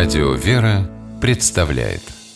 Радио «Вера» представляет.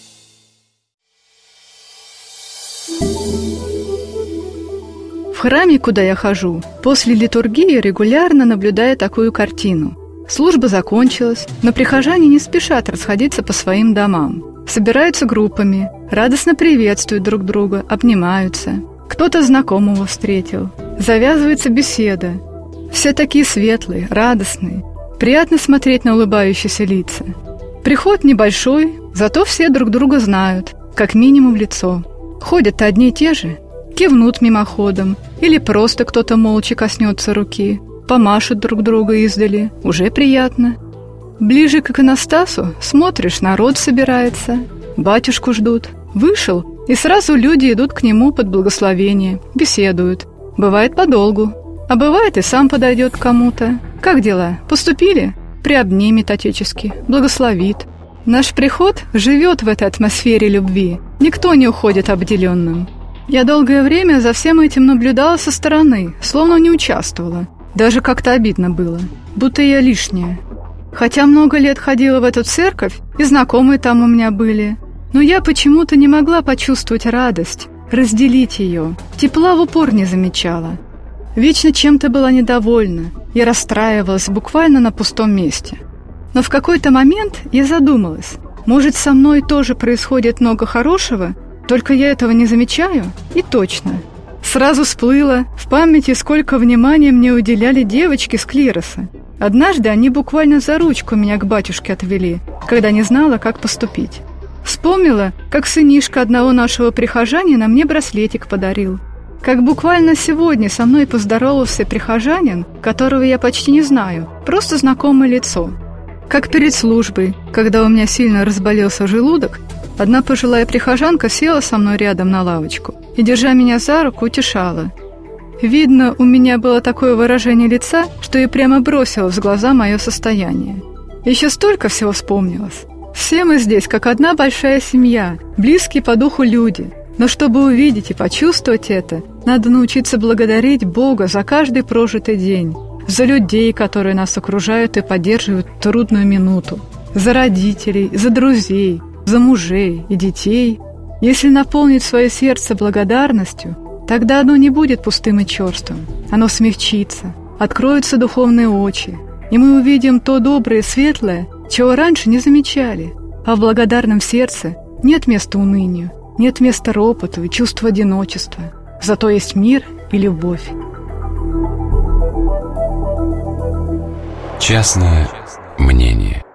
В храме, куда я хожу, после литургии регулярно наблюдаю такую картину. Служба закончилась, но прихожане не спешат расходиться по своим домам. Собираются группами, радостно приветствуют друг друга, обнимаются. Кто-то знакомого встретил. Завязывается беседа. Все такие светлые, радостные. Приятно смотреть на улыбающиеся лица. Приход небольшой, зато все друг друга знают, как минимум в лицо. Ходят одни и те же, кивнут мимоходом, или просто кто-то молча коснется руки, помашут друг друга издали, уже приятно. Ближе к иконостасу смотришь, народ собирается, батюшку ждут. Вышел, и сразу люди идут к нему под благословение, беседуют. Бывает подолгу, а бывает и сам подойдет к кому-то. Как дела? Поступили? Приобнимет отечески, благословит. Наш приход живет в этой атмосфере любви. Никто не уходит обделенным. Я долгое время за всем этим наблюдала со стороны, словно не участвовала. Даже как-то обидно было, будто я лишняя. Хотя много лет ходила в эту церковь, и знакомые там у меня были. Но я почему-то не могла почувствовать радость, разделить ее. Тепла в упор не замечала. Вечно чем-то была недовольна и расстраивалась буквально на пустом месте. Но в какой-то момент я задумалась, может, со мной тоже происходит много хорошего, только я этого не замечаю? И точно. Сразу всплыло в памяти, сколько внимания мне уделяли девочки с клироса. Однажды они буквально за ручку меня к батюшке отвели, когда не знала, как поступить. Вспомнила, как сынишка одного нашего прихожанина мне браслетик подарил. Как буквально сегодня со мной поздоровался прихожанин, которого я почти не знаю, просто знакомое лицо. Как перед службой, когда у меня сильно разболелся желудок, одна пожилая прихожанка села со мной рядом на лавочку и, держа меня за руку, утешала. Видно, у меня было такое выражение лица, что ей прямо бросилось в глаза мое состояние. Еще столько всего вспомнилось. Все мы здесь, как одна большая семья, близкие по духу люди. Но чтобы увидеть и почувствовать это, надо научиться благодарить Бога за каждый прожитый день, за людей, которые нас окружают и поддерживают в трудную минуту, за родителей, за друзей, за мужей и детей. Если наполнить свое сердце благодарностью, тогда оно не будет пустым и черствым. Оно смягчится, откроются духовные очи, и мы увидим то доброе и светлое, чего раньше не замечали. А в благодарном сердце нет места унынию, нет места ропоту и чувству одиночества. Зато есть мир и любовь. Частное мнение.